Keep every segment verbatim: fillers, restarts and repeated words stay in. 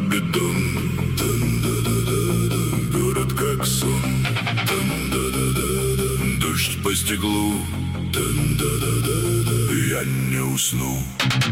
бетон. Тан-да-да-да-да. Город как сон. Тан-да-да-да-да. Дождь по стеклу. Тан-да-да-да-да. Я не усну.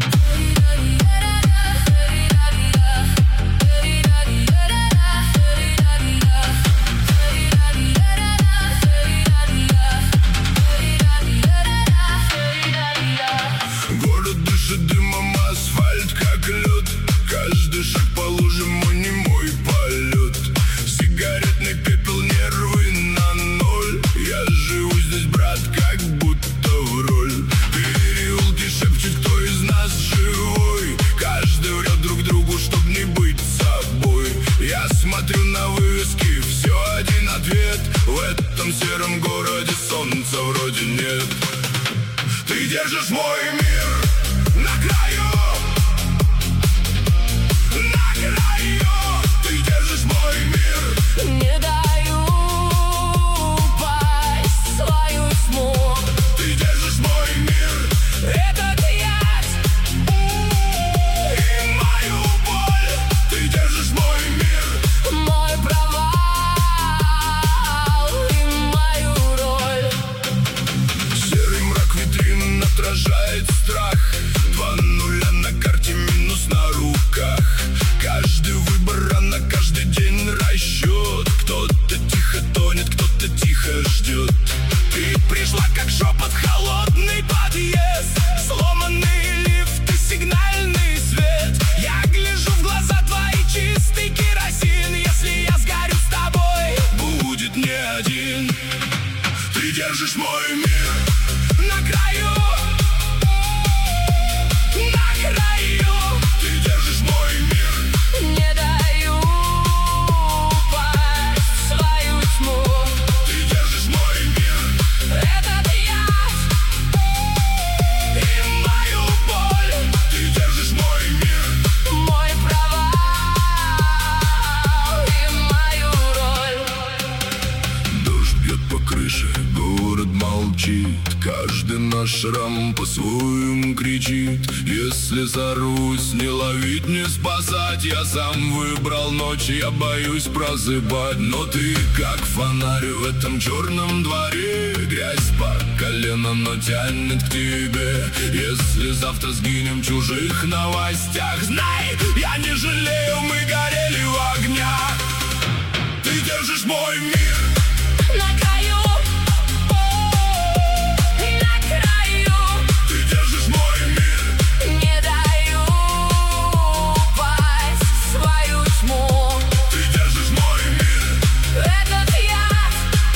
Город дышит дымом, асфальт как лед. Каждый шаг по лужам, мой не мой полет. Сигаретный пепел, нервы на ноль. Я живу здесь, брат, как будто в роль. Переулки шепчут, кто из нас живой. Каждый врет друг другу, чтоб не быть собой. Я смотрю на вывески, все один ответ. В этом сером городе солнца вроде нет. Ты держишь мой мир на краю, на краю. Ты держишь мой мир. Не даю упасть в свою тьму. Ты держишь мой мир. Этот яд И мою боль. Ты держишь мой мир. мой провал и мою роль. Серый мрак витрин отражает страх. Два нуля на карте, минус на руках. Каждый выбор рано, каждый день расчет. Кто-то тихо тонет, кто-то тихо ждет. Ты пришла как шепот, холодный подъезд. Сломанный лифт и сигнальный свет. Я гляжу в глаза твои, чистый керосин. Если я сгорю с тобой, будет не один. Ты держишь мой мир на краю, на краю. Ты держишь мой мир. Не даю упасть в свою тьму. Ты держишь мой мир. Этот яд И мою боль. Ты держишь мой мир. мой провал и мою роль. Дождь бьет по крыше, город молчит. Каждый наш шрам по-своему кричит. Если зарвусь, не ловить, не спасать. Я сам выбрал ночь, я боюсь прозябать. Но ты как фонарь в этом черном дворе. Грязь по колено, но тянет к тебе. Если завтра сгинем в чужих новостях, знай, я не жалею, мы горели в огнях. Ты держишь мой мир. На краю, на краю. Ты держишь мой мир. Не даю упасть в свою тьму. Ты держишь мой мир. Этот яд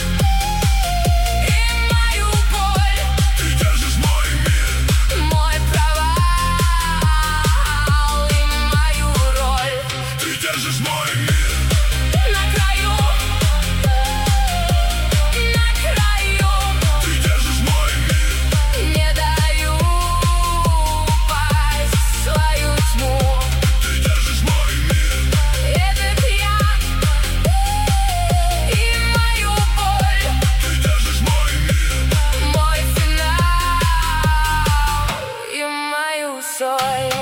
и мою боль. Ты держишь мой мир. Мой провал и мою роль. Ты держишь мой мир. На краю, на краю. Ты держишь мой мир. Не даю упасть в свою тьму. Ты держишь мой мир. Этот яд и мою боль. Ты держишь мой мир. Мой финал и мою соль.